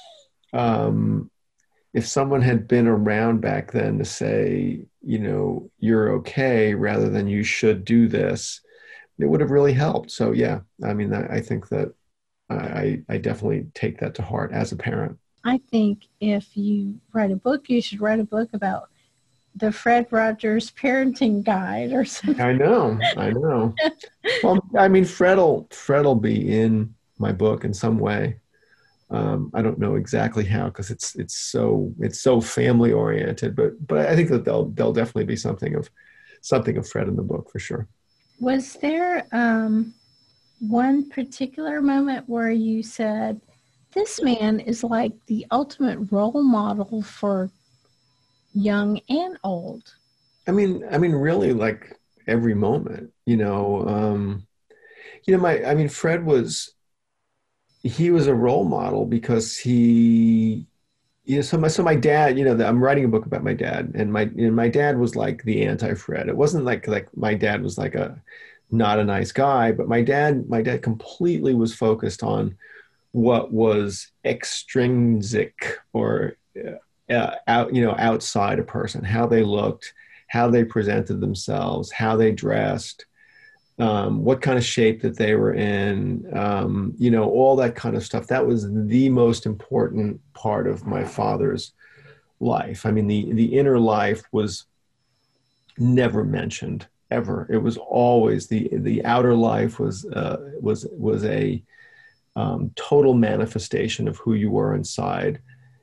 um, if someone had been around back then to say, you know, you're okay, rather than you should do this, it would have really helped. So yeah, I mean, I, I think that I, I definitely take that to heart as a parent. I think if you write a book, you should write a book about the Fred Rogers Parenting Guide or something. I know, I know. Well, I mean, Fred'll Fred'll be in my book in some way. Um, I don't know exactly how, because it's it's so it's so family oriented. But but I think that there'll there'll definitely be something of something of Fred in the book for sure. Was there um, one particular moment where you said, "This man is like the ultimate role model for young and old"? I mean, I mean, really, like every moment, you know, um, you know, my, I mean, Fred was, he was a role model because he, you know, so my, so my dad, you know, the, I'm writing a book about my dad, and my, you know, my dad was like the anti-Fred. It wasn't like, like my dad was like a, not a nice guy, but my dad, my dad completely was focused on what was extrinsic, or uh, out, you know, outside a person, how they looked, how they presented themselves, how they dressed, um, what kind of shape that they were in, um, you know, all that kind of stuff. That was the most important part of my father's life. I mean, the, the inner life was never mentioned, ever. It was always the, the outer life was, uh, was, was a um, total manifestation of who you were inside.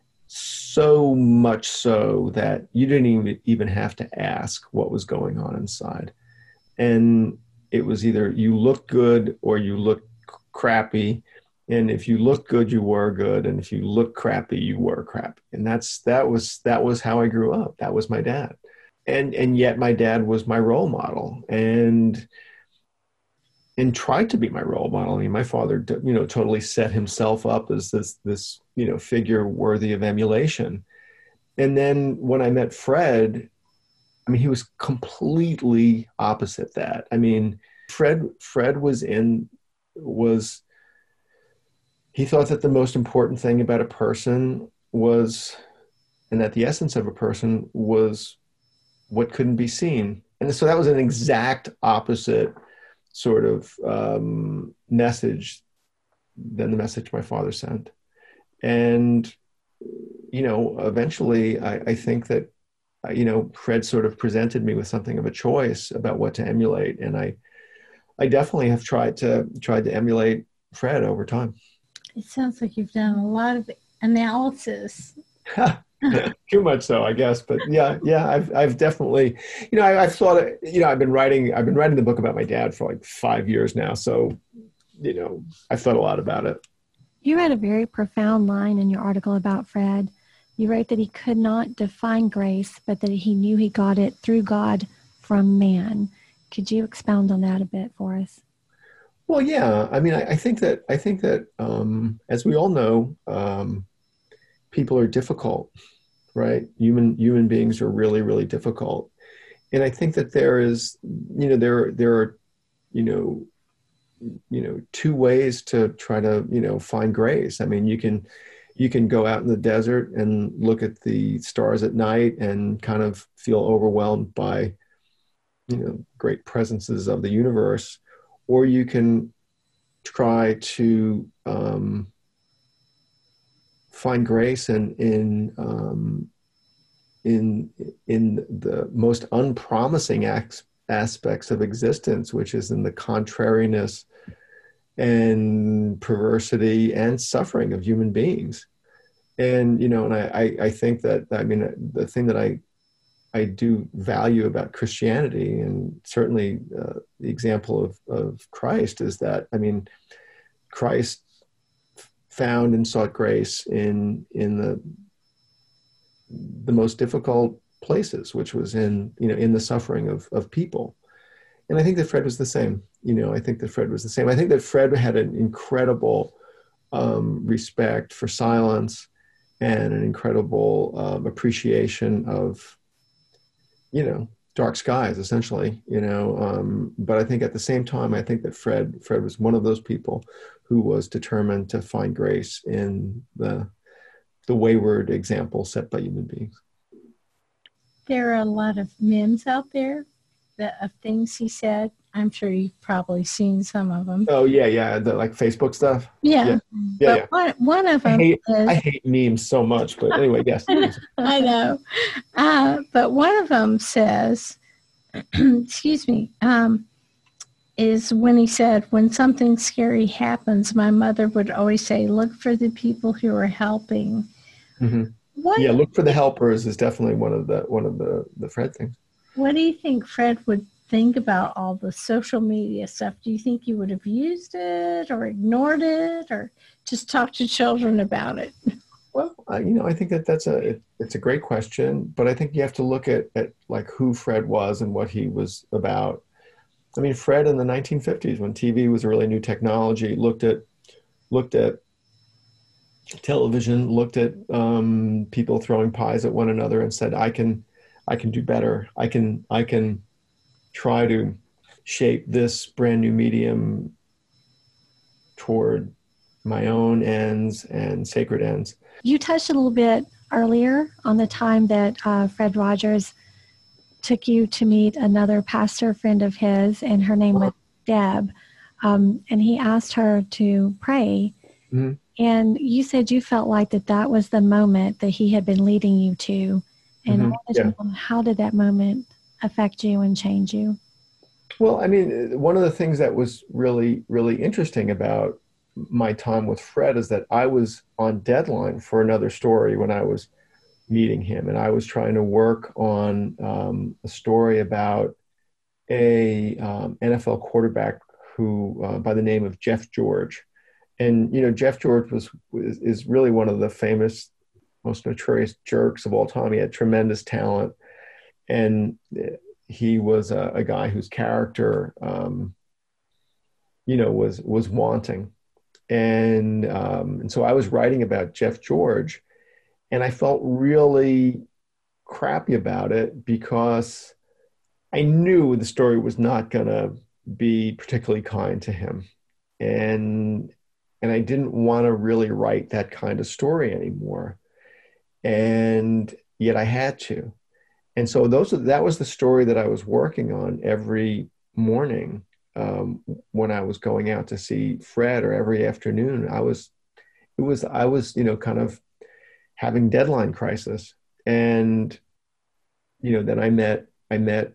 So much so that you didn't even, even have to ask what was going on inside. And it was either you looked good or you looked crappy. And if you looked good, you were good. And if you looked crappy, you were crappy. And that's, that was, that was how I grew up. That was my dad. And, and yet my dad was my role model, and, and tried to be my role model. I mean, my father, you know, totally set himself up as this, this, you know, figure worthy of emulation. And then when I met Fred, I mean, he was completely opposite that. I mean, Fred, Fred was in, was, he thought that the most important thing about a person was, and that the essence of a person was what couldn't be seen. And so that was an exact opposite sort of um, message than the message my father sent. And, you know, eventually I, I think that, you know, Fred sort of presented me with something of a choice about what to emulate. And I, I definitely have tried to, tried to emulate Fred over time. It sounds like you've done a lot of analysis. Too much so, I guess. But yeah, yeah, I've, I've definitely, you know, I, I've thought, you know, I've been writing, I've been writing the book about my dad for like five years now. So, you know, I've thought a lot about it. You read a very profound line in your article about Fred. You wrote that he could not define grace, but that he knew he got it through God from man. Could you expound on that a bit for us? Well, yeah. I mean, I, I think that, I think that, um, as we all know, um, people are difficult, right? Human, human beings are really, really difficult. And I think that there is, you know, there, there are, you know, you know, two ways to try to, you know, find grace. I mean, you can, you can go out in the desert and look at the stars at night and kind of feel overwhelmed by, you know, great presences of the universe, or you can try to um, find grace in, in, um, in, in the most unpromising acts, aspects of existence, which is in the contrariness and perversity and suffering of human beings. And, you know, and I, I, I think that, I mean, the thing that I, I do value about Christianity, and certainly uh, the example of, of Christ, is that, I mean, Christ found and sought grace in, in the, the most difficult places, which was in, you know, in the suffering of, of people. And I think that Fred was the same. You know, I think that Fred was the same. I think that Fred had an incredible um, respect for silence and an incredible um, appreciation of, you know, dark skies, essentially, you know. Um, but I think at the same time, I think that Fred, Fred was one of those people who was determined to find grace in the, the wayward example set by human beings. There are a lot of memes out there that, of things he said. I'm sure you've probably seen some of them. Oh yeah, yeah, the like Facebook stuff. Yeah, yeah, but yeah. One, one of them I hate, is, I hate memes so much, but anyway, yes. I know. Uh, but one of them says, excuse me, um, is when he said, when something scary happens, my mother would always say, look for the people who are helping. Mm-hmm. What, yeah, look for the helpers is definitely one of the one of the, the Fred things. What do you think Fred would think about all the social media stuff? Do you think he would have used it or ignored it or just talked to children about it? Well, uh, you know, I think that that's a it, it's a great question, but I think you have to look at, at like who Fred was and what he was about. I mean, Fred in the nineteen fifties, when T V was a really new technology, looked at looked at television, looked at um, people throwing pies at one another, and said, "I can, I can do better. I can, I can try to shape this brand new medium toward my own ends and sacred ends." You touched a little bit earlier on the time that uh, Fred Rogers took you to meet another pastor friend of his, and her name was Deb, um, and he asked her to pray. Mm-hmm. And you said you felt like that that was the moment that he had been leading you to. And Mm-hmm. I wanted Yeah. to know, how did that moment affect you and change you? Well, I mean, one of the things that was really, really interesting about my time with Fred is that I was on deadline for another story when I was meeting him. And I was trying to work on um, a story about a um, N F L quarterback who, uh, by the name of Jeff George. And, you know, Jeff George was, was is really one of the famous, most notorious jerks of all time. He had tremendous talent. And he was a, a guy whose character, um, you know, was was wanting. And, um, and so I was writing about Jeff George, and I felt really crappy about it because I knew the story was not going to be particularly kind to him. And and I didn't want to really write that kind of story anymore. And yet I had to. And so those that was the story that I was working on every morning um, when I was going out to see Fred, or every afternoon. I was, it was, I was, you know, kind of having deadline crisis. And, you know, then I met, I met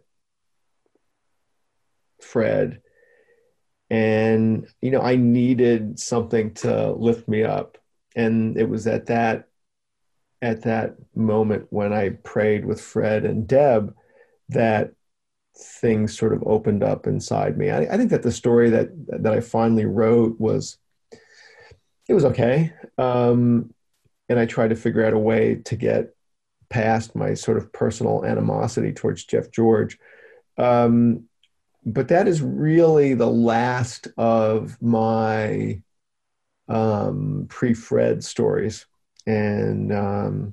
Fred, and, you know, I needed something to lift me up. And it was at that, at that moment when I prayed with Fred and Deb that things sort of opened up inside me. I, I think that the story that, that I finally wrote was, it was okay. Um, and I tried to figure out a way to get past my sort of personal animosity towards Jeff George. Um, but that is really the last of my um, pre-Fred stories. And, um,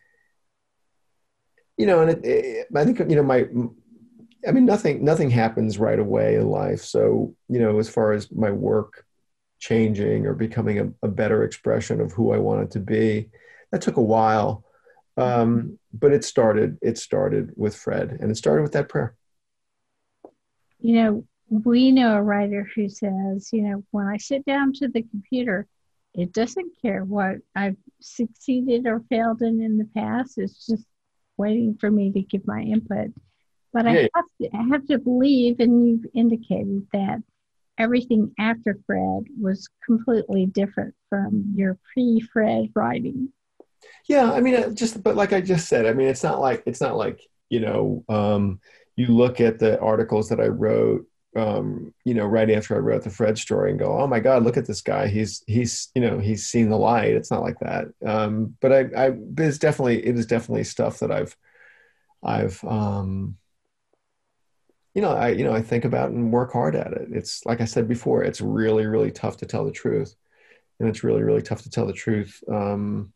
you know, and it, it, I think, you know, my, I mean, nothing, nothing happens right away in life. So, you know, as far as my work changing or becoming a, a better expression of who I wanted to be, that took a while. Um, but it started, it started with Fred, and it started with that prayer. You know, we know a writer who says, you know, when I sit down to the computer, it doesn't care what I've succeeded or failed in in the past. It's just waiting for me to give my input. But I Yeah. have to, I have to believe, and you've indicated that everything after Fred was completely different from your pre-Fred writing. Yeah, I mean, it just, but like I just said, I mean, it's not like, it's not like, you know, um, you look at the articles that I wrote um, you know, right after I wrote the Fred story and go, oh my God, look at this guy. He's, he's, you know, he's seen the light. It's not like that. Um, but I, I, but it's definitely, it is definitely stuff that I've, I've, um, you know, I, you know, I think about and work hard at it. It's like I said before, it's really, really tough to tell the truth. And it's really, really tough to tell the truth, um,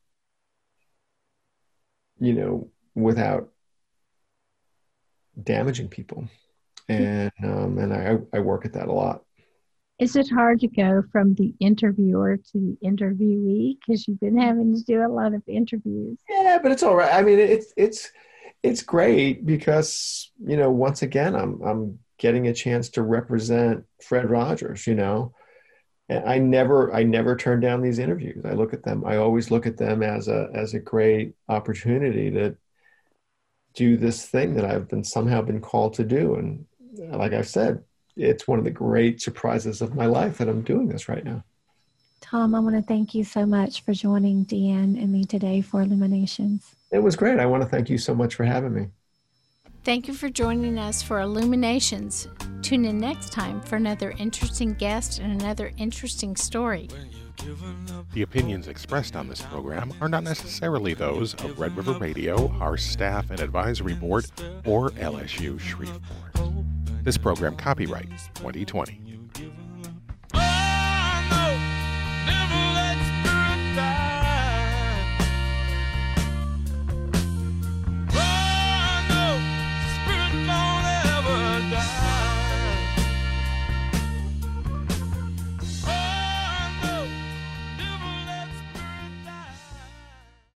you know, without damaging people. And um, and I, I work at that a lot. Is it hard to go from the interviewer to the interviewee? Because you've been having to do a lot of interviews. Yeah, but it's all right. I mean, it's it's it's great because, you know, once again, I'm I'm getting a chance to represent Fred Rogers, you know. And I never I never turn down these interviews. I look at them. I always look at them as a as a great opportunity to do this thing that I've been somehow been called to do. And like I said, it's one of the great surprises of my life that I'm doing this right now. Tom, I want to thank you so much for joining Deanne and me today for Illuminations. It was great. I want to thank you so much for having me. Thank you for joining us for Illuminations. Tune in next time for another interesting guest and another interesting story. The opinions expressed on this program are not necessarily those of Red River Radio, our staff and advisory board, or L S U Shreveport. This program copyright twenty twenty.